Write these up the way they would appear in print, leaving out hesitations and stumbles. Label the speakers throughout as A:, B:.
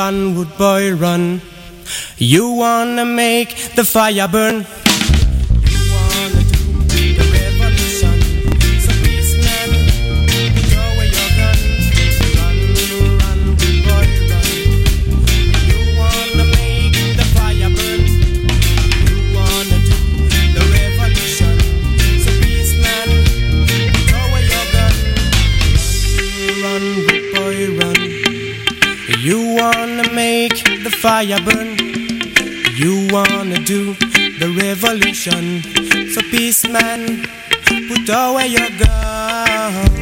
A: run, wood boy, run. You wanna make the fire burn. You wanna do the revolution. So peace man, put away your gun. Run, run, wood boy, run. You wanna make the fire burn. You wanna do the revolution. So peace man, put away your gun. Run, wood boy, run. You wanna make the fire burn. You wanna do the revolution. So peace man, put away your gun.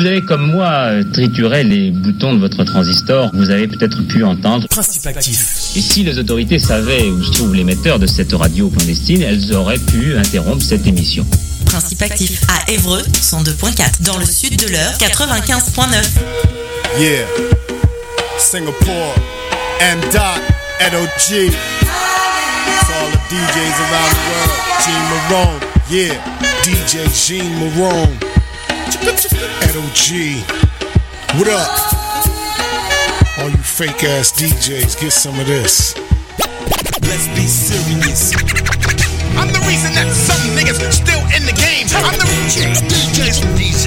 B: vous avez comme moi trituré les boutons de votre transistor, vous avez peut-être pu entendre
A: Principe actif.
B: Et si les autorités savaient où se trouve l'émetteur de cette radio clandestine, elles auraient pu interrompre cette émission.
C: Principe actif à Évreux 102.4, dans le sud de l'heure 95.9.
D: Yeah, Singapore, M. N.O.G. It's all the DJs around the world. Gene Marone, yeah, DJ Gene Marone. N.O.G. What up? All you fake ass DJs, get some of this.
E: Let's be serious. I'm the reason that some niggas still in the game. I'm the DJs from DJ.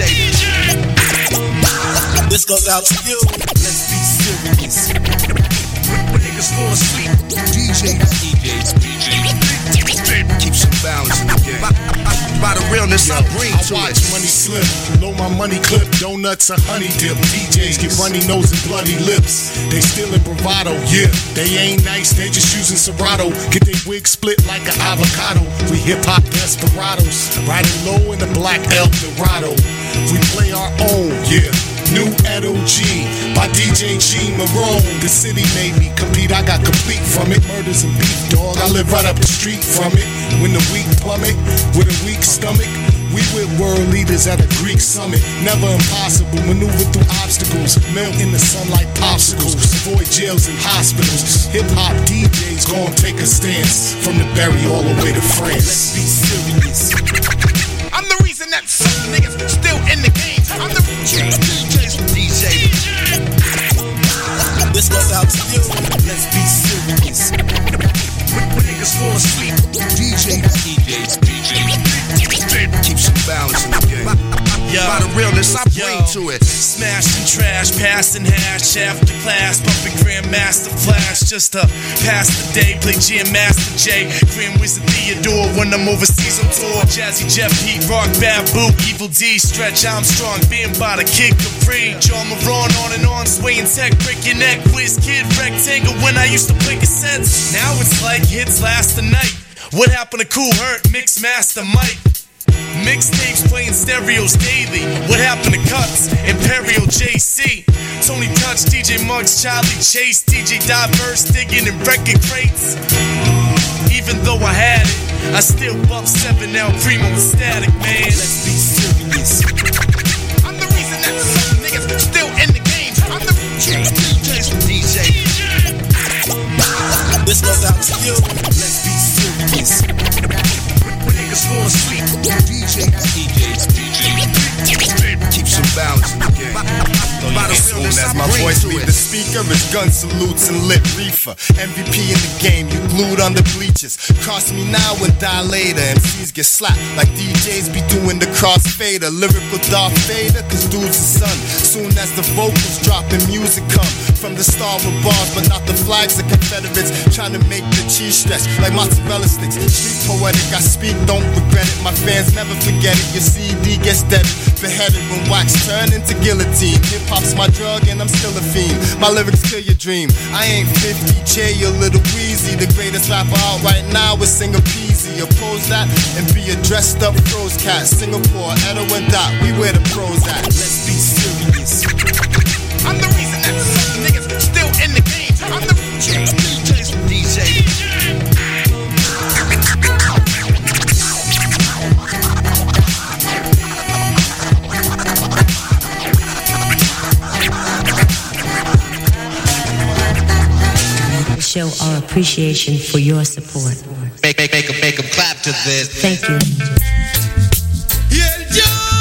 E: This goes out to you. Let's be serious. When niggas fall asleep, DJs. Keep some balance in the game. By the realness I bring to it.
D: I watch money slip, blow my money clip, donuts and honey dip. DJs get runny nose and bloody lips. They still in bravado, yeah. They ain't nice, they just using Serato. Get their wig split like an avocado. We hip hop desperados, riding low in the black Eldorado. We play our own, yeah. New N.O.G. by DJ Gene Marone. The city made me compete, I got complete from it. Murders and beef, dog, I live right up the street from it. When the weak plummet, with a weak stomach, we with world leaders at a Greek summit. Never impossible, maneuver through obstacles. Melt in the sun like popsicles. Avoid jails and hospitals. Hip-hop DJs gon' take a stance. From the Berry all the way to France.
E: Let's be serious. I'm the reason that some niggas still in the game. I'm the DJs from DJ. This goes out to you. Let's be serious. When niggas fall asleep, DJs. Keep some balance in the game. By the realness I bring to it.
F: Smashing trash, passing hash after class, bumping Grandmaster Flash just to pass the day. Play Jam Master J, Grand Wizard Theodore when I'm overseas on tour. Jazzy Jeff, Heat Rock, Babu, Evil D, Stretch Armstrong, being by the Kid Capri. John Marone on and on, swaying tech, break your neck. Whiz Kid, Rectangle when I used to play cassettes. Now it's like hits last the night. What happened to Cool Herc, Mix Master Mike? Mixtapes playing stereos daily. What happened to Cuts, Imperial JC? Tony Touch, DJ Muggs, Charlie Chase, DJ Diverse, digging in record crates. Even though I had it, I still bump 7L Primo and Static, man.
E: Let's be serious. I'm the reason that some niggas still in the game. I'm the DJs from DJ. This goes out to you. Let's be serious. When niggas fall asleep, DJs. Keep some balance in the game. By the realness
D: As
E: I
D: my
E: bring
D: voice
E: to
D: leave
E: it.
D: the speaker, it's gun salutes and lit reefer. MVP in the game, you glued on the bleachers. Cross me now and die later. MCs get slapped like DJs be doing the crossfader. Lyrical Darth Vader, cause dude's the sun. Soon as the vocals drop and music come from the Star with bars, but not the flags of Confederates. Trying to make the cheese stretch like mozzarella sticks. Street poetic, I speak, don't regret it. My fans never forget it. Your CD gets dead, beheaded when wax turn into guillotine. Hip hop's my drug and I'm still a fiend. My lyrics kill your dream. I ain't 50 J, you little Weezy. The greatest rapper out right now is Singer Peasy. Oppose that and be a dressed up froze cat. Singapore, Edo and Dot, we where the pros at.
E: Let's be serious. I'm the reason that some niggas still in the game. I'm the DJs from DJ.
G: Show our appreciation for your support.
E: Make them clap to this.
G: Thank you.
H: Yeah,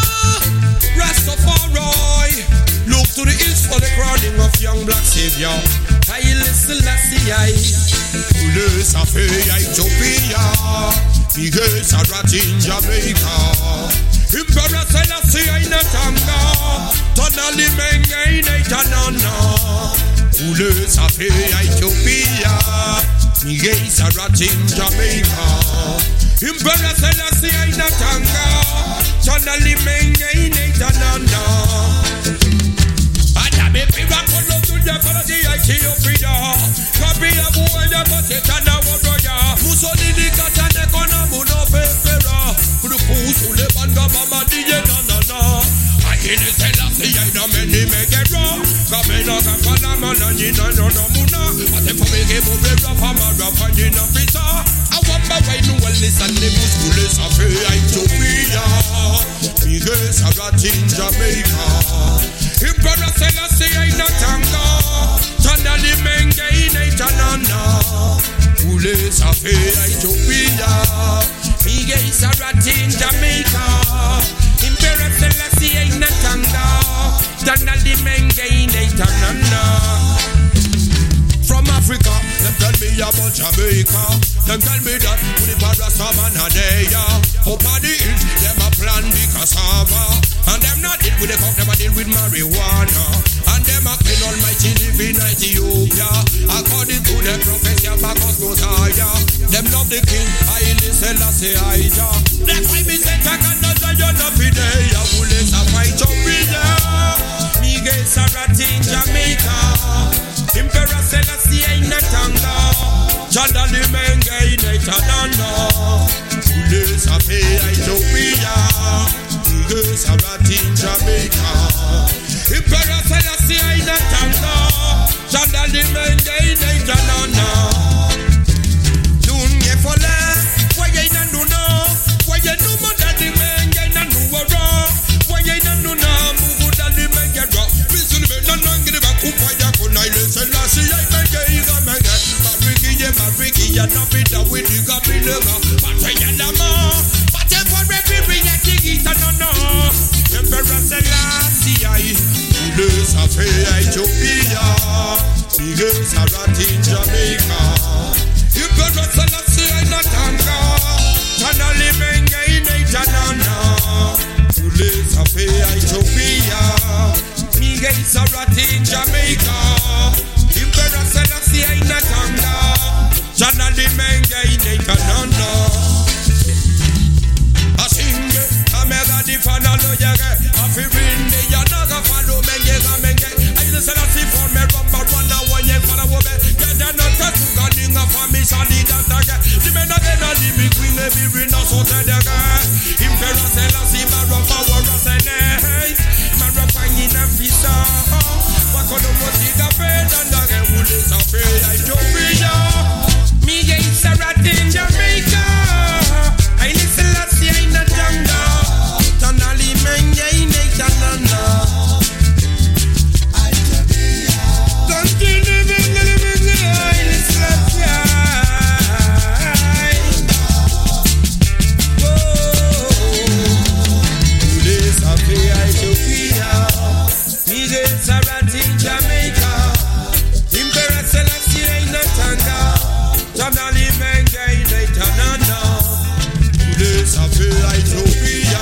H: Rastafari. Look to the hills for the crowding of young black savior. I listen, I Police a fey Ethiopia. Miguel Sarat in Jamaica. Impera Selassie in a tanga. Tonali menga in a tanana. Police a fey Ethiopia. Miguel Sarat in Jamaica. Impera Selassie in a tanga. Tonali menga in a tanana. If you rock on to the quality, I see you free. Copy a boy, the potato, and a warrior. Mussolini got an economy of a fera. Who the fools who live on the mama, the na. I hear the Selassie, Kamena kapana mananyina no muna. Ate fomeke move rafa marafa nyina pisa. Awamba wainu walisa ne muskule safe Ethiopia. Mige Saratin Jamaica. Impera Selassie aina tanga. Tandali menge ine tanana. Ule safe Ethiopia. Mige Saratin Jamaica. Impera Selassie aina tanga. Tandali menge ine tanana. From Africa, them tell me about Jamaica. Them tell me that with the Parasaman are there. Up on the hills, them a plant the cassava. And them not deal with the coke, them a deal with marijuana. And them a clean almighty live in Ethiopia. According to the prophecy of Bacchus Messiah. Them love the king, Haile Selassie Ija. That's why me say Takanda Zion of the day. I will let a fight up with her. Miguel Saratin Jamaica. Impera Selassie aina tanga. Chandali menge ine tanana. Ule safe Ethiopia. Mige Saratin Jamaica. Impera Selassie aina tanga. Chandali menge ine tanana. Dunye fole. Waye ina nuna. Waye numa dadi menge ina nuwara. Waye ina nuna. Mugu dadi menge ra. Bisuni me nanangiri bakupaya kunaile Selassie aina geiga menge. Mariki ya nabida with the gabilega. But ya dama. But for every ya digita no. Emperor Selassie Ule safe Ethiopia. Mige Saratin Jamaica. Emperor Selassie aina tanga. Tanali menge ine tanana. Ule safe Ethiopia. Mige Saratin Jamaica. Emperor Selassie aina tanga. Janali menge ine tanana. Asinge amega di fanalo yage. Afirinde yanaga falo menge menge. Aile Selassie for me rumba rwana wanye fala wobe. Yada no tatu ganinga fami sali dantage. Dimena gena limi queen ebi rina sote dege. Emperor Selassie marumba wara sene. Marumba yina fisa. Wakono motiga peda ndage ule safe Ethiopia. Miguel Saratin Jamaica. Haile Selassie aina tanga. Tanali menge ine tanana. Continue living Haile Selassie. Ule safe Ethiopia. Miguel Saratin Jamaica. Emperor Selassie aina tanga. Tanali menge ine tanana. Ule safe Ethiopia.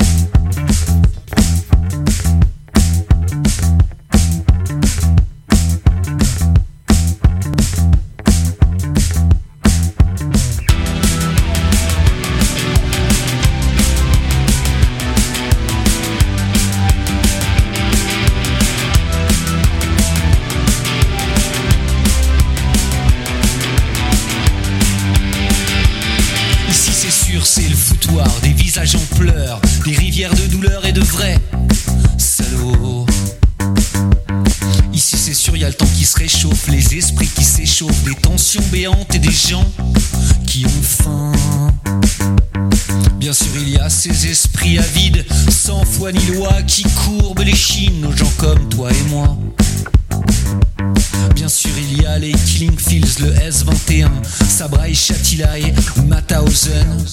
I: C'est le foutoir, des visages en pleurs, des rivières de douleur et de vrais salauds. Ici c'est sûr, y a le temps qui se réchauffe, les esprits qui s'échauffent, des tensions béantes et des gens qui ont faim. Bien sûr il y a ces esprits avides, sans foi ni loi, qui courbent les chines aux gens comme toi et moi. Bien sûr il y a les Killing Fields, le S-21, Sabra et Shatila et Mauthausen.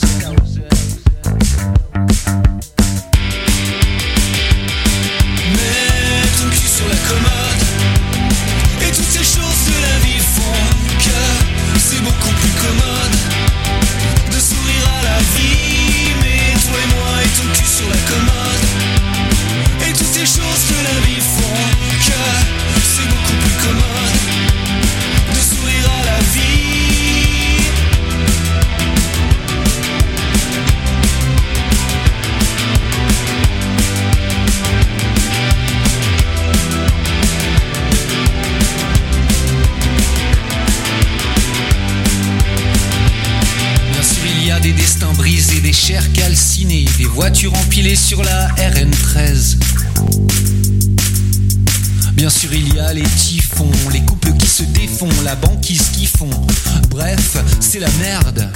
I: Mets ton cul sur la commode. Et toutes ces choses de la vie font que c'est beaucoup plus commode de sourire à la vie. Mais toi et moi et ton cul sur la commode. Et toutes ces choses de la vie font que c'est beaucoup plus commode de sourire à la vie. Bien sûr il y a des destins brisés, des chairs calcinées, des voitures empilées sur la RN13.
J: Bien sûr il y a les typhons, les couples qui se défont, la banquise qui fond. Bref, c'est la merde.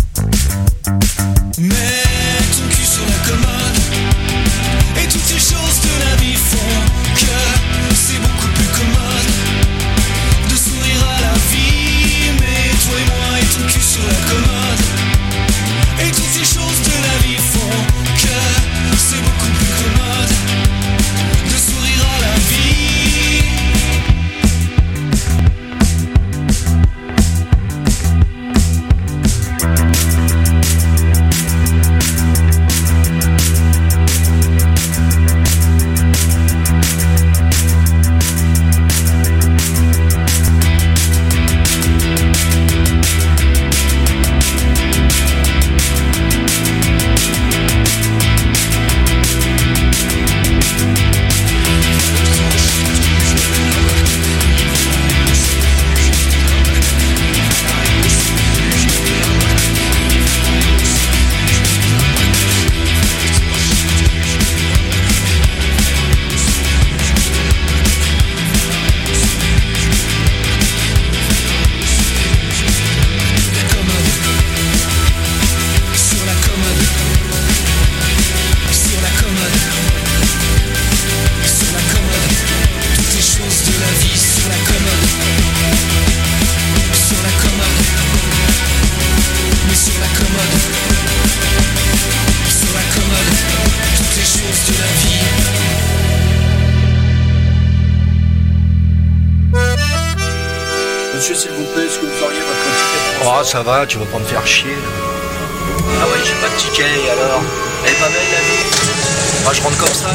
I: Mets ton cul sur la commode. Et toutes ces choses de la vie font que c'est beaucoup plus commode de sourire à la vie. Mais toi et moi et ton cul sur la commode. Et toutes ces choses de la vie font que c'est beaucoup plus commode de sourire à la vie.
K: Ça va, tu vas pas me faire chier. Ah ouais, j'ai pas de ticket, alors. Elle est pas belle la vie. Moi je rentre comme ça.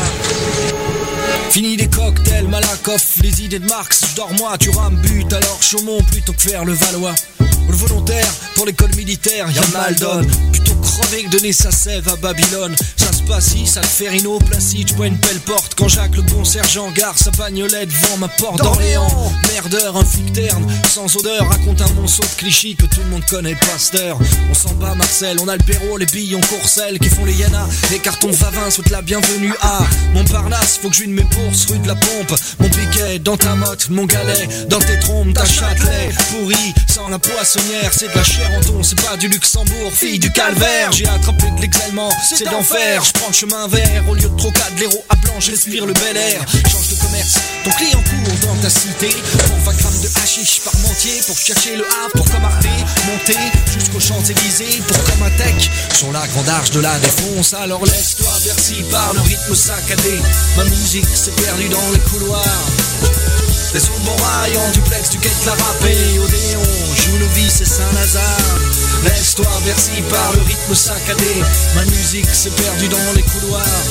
J: Fini les cocktails, Malakoff, les idées de Marx. Je dors moi, tu rames but, alors Chaumont plutôt que faire le Valois. Le volontaire pour l'école militaire, y'a mal donne. Plutôt crever que donner sa sève à Babylone. Ça se passe si, ça te fait Rhino, Placide, je bois une pelle porte. Quand Jacques le bon sergent gare sa bagnolette devant ma porte d'Orléans. Merdeur, un flic terne, sans odeur, raconte un monceau de clichés que tout le monde connaît, Pasteur. On s'en bat Marcel, on a le Perrault, les billes, on Courcelles qui font les Yana. Les cartons Vavin souhaitent la bienvenue à Montparnasse, faut que je une mes bourses rue de la Pompe. Mon piquet dans ta motte, mon galet dans tes trompes, ta Châtelet pourri sans la poissonnière. C'est de la chair en ton, c'est pas du Luxembourg, fille du calvaire. J'ai attrapé de l'exalement, c'est d'enfer. Je prends le chemin vert, au lieu de trocade, l'héros à blanc, je respire le bel air. Change de commerce, ton client court dans ta cité. Pour 20 grammes de hashish par mentier, pour chercher le A, pour comme Arte, monter jusqu'aux Champs-Élysées, pour comme un tech. Sur la grande arche de la défonce, alors laisse-toi bercer par le rythme saccadé. Ma musique s'est perdue dans les couloirs. Des sons de bon rail en duplex, tu quêtes la râpée. Odéon, joue nos vies, c'est Saint-Lazare. Laisse-toi bercer par le rythme saccadé. Ma musique s'est perdue dans les couloirs.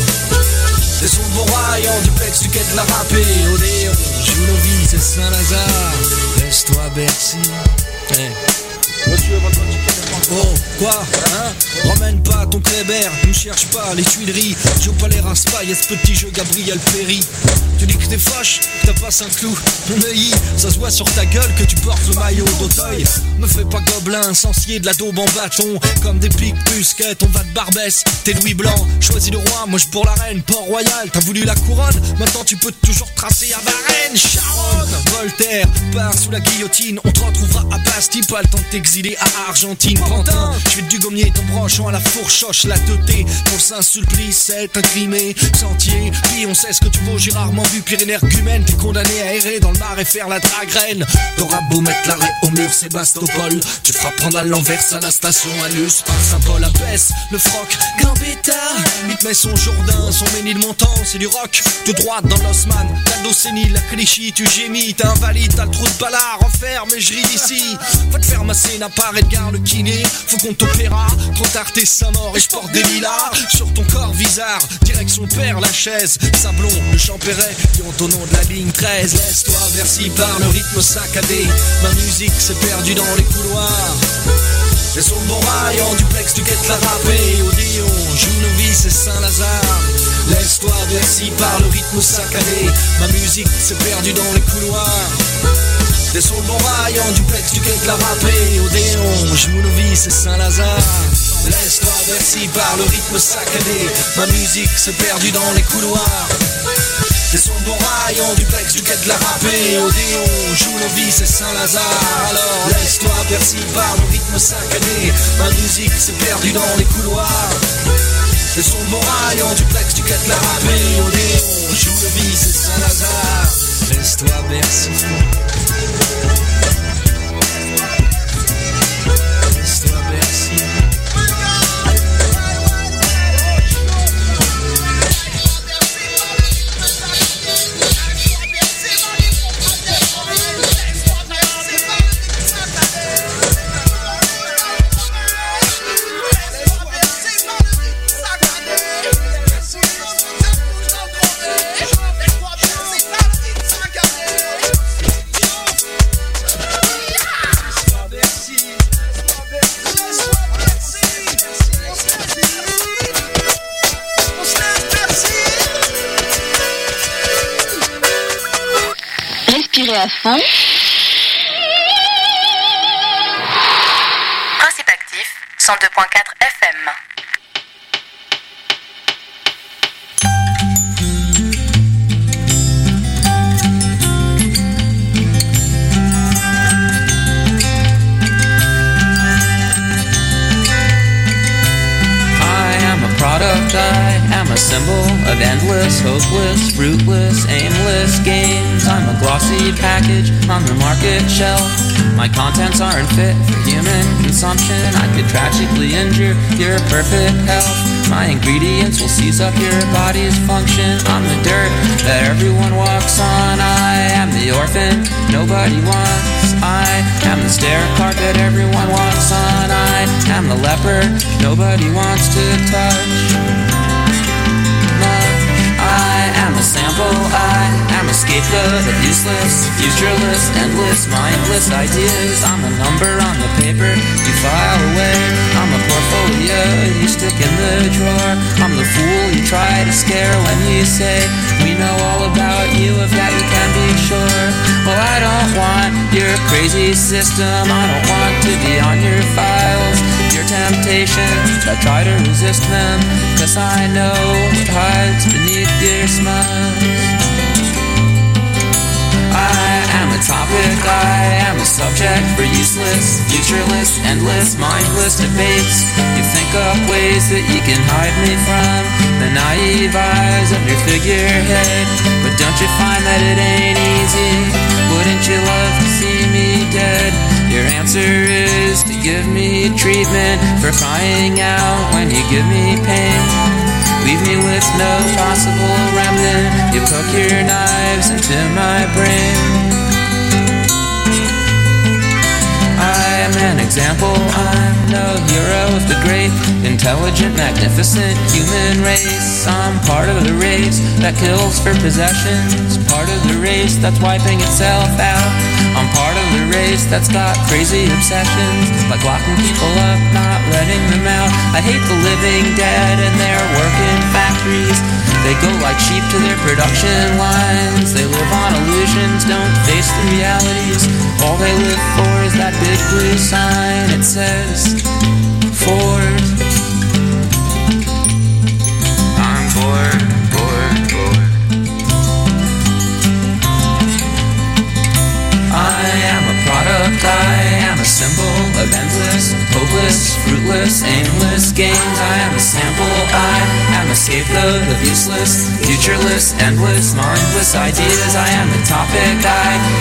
J: Des sons de bon rail en duplex, tu quêtes la râpée. Odéon, joue nos vies, c'est Saint-Lazare. Laisse-toi bercer. Hey. Monsieur, votre ticket de transport. Oh, quoi, hein? Ramène pas ton Kléber, ne cherche pas les Tuileries. Joue pas les raspas, y'a ce petit jeu Gabriel Péry. Tu dis que t'es fâche, que t'as pas Saint-Cloud. Mon œil, ça se voit sur ta gueule que tu portes le maillot d'Auteuil. Me fais pas gobelin, sensier de la daube en bâton. Comme des piques busquettes, on va de Barbès. T'es Louis Blanc, choisis le roi, moi je pour la reine. Port-Royal, t'as voulu la couronne, maintenant tu peux toujours tracer à Varennes. Charonne, Voltaire, part sous la guillotine. On te retrouvera à Bastille, pas le temps de t'exiler à Argentine. Pantin, je vais du gommier ton branchant à la fourchoche, la teuté. Pour Saint-Sulpice, c'est incrimé, sentier. Puis on sait ce que tu vaux, j'ai rarement vu pire énergumène. T'es condamné à errer dans le mar et faire la dragraine. T'auras beau mettre l'arrêt au mur, Sébastopol, tu feras prendre à l'envers à la station Alus. Par Saint-Paul, abaisse le froc, Gambetta. Il te met son Jourdain, son Ménilmontant, c'est du rock. De droite dans l'Osman, t'as le sénile, la Clichy, tu gémis, t'es invalide, t'as le trou de Ballard, enfer, mais je ris d'ici. Va te faire masser, n'a pas Edgar le kiné. Faut qu'on t'opéra, trop tard t'es Saint-Maur et je porte des lilas. Sur ton corps bizarre, direction Père Lachaise. Sablon, le Champéret, qui ont au nom de la ligne 13. Laisse-toi bercer par le rythme saccadé. Ma musique s'est perdue dans les couloirs. Les sons de bon rail en duplex, tu quêtes la râpée. Odéon, joue nos vies, c'est Saint-Lazare. Laisse-toi bercer par le rythme saccadé. Ma musique s'est perdue dans les couloirs. Des sons de bon rail en duplex, tu quêtes la râpée. Odéon, joue nos vies, c'est Saint-Lazare. Laisse-toi bercer par le rythme saccadé. Ma musique s'est perdue dans les couloirs. Les sons de bon rayon, duplex du quai de la râpée. Odéon, joue nos vies, c'est Saint-Lazare. Alors laisse-toi bercer par le rythme saccadé. Ma musique s'est perdue dans les couloirs. Les sons de bon rayon, duplex du quai de la râpée. Odéon, joue nos vies, c'est Saint-Lazare. Laisse-toi bercer. Laisse-toi bercer.
L: À fond.
C: Principe actif, 102.4 FM.
M: Product, I am a symbol of endless, hopeless, fruitless, aimless games. I'm a glossy package on the market shelf. My contents aren't fit for human consumption. I could tragically injure your perfect health. My ingredients will seize up your body's function. I'm the dirt that everyone walks on. I am the orphan nobody wants. I am the stair carpet everyone walks on. I am the leopard nobody wants to touch. I am a sample, I am a scapegoat of useless, futureless, endless, mindless ideas. I'm a number on the paper you file away. I'm a portfolio you stick in the drawer. I'm the fool you try to scare when you say we know all about you, of that you can be sure. Well, I don't want your crazy system, I don't want to be on your files. Your temptations, I try to resist them, 'cause I know what hides beneath your smiles. I am a topic, I am a subject for useless, futureless, endless, mindless debates. You think up ways that you can hide me from the naive eyes of your figurehead. But don't you find that it ain't easy? Wouldn't you love to see me dead? Your answer is to give me treatment for crying out when you give me pain. Leave me with no possible remnant. You poke your knives into my brain. I am an example, I'm no hero of the great, intelligent, magnificent human race. I'm part of the race that kills for possessions, part of the race that's wiping itself out. I'm part of the race that's got crazy obsessions, like locking people up, not letting them out. I hate the living dead and their work in factories. They go like sheep to their production lines. They live on illusions, don't face the realities. All they live for is that big blue sign. It says Ford. I'm bored, bored, bored. I am a product, I am a symbol of endless, hopeless, fruitless, aimless games. I am a sample, I am a scapegoat of useless, futureless, endless, mindless ideas. I am the topic, I